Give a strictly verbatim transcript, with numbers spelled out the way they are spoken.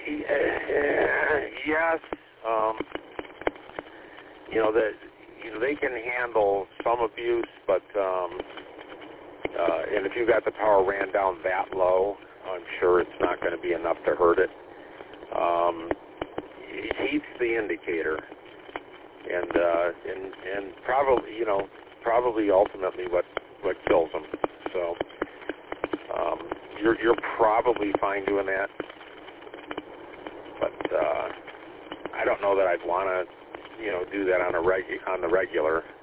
Yes. Um, you know that you know they can handle some abuse, but um, uh, and if you got the power ran down that low, I'm sure it's not going to be enough to hurt it. Um, heat's the indicator, and uh, and and probably you know probably ultimately what what kills them. So um, you're you're probably fine doing that, but uh, I don't know that I'd want to you know do that on a reg on the regular.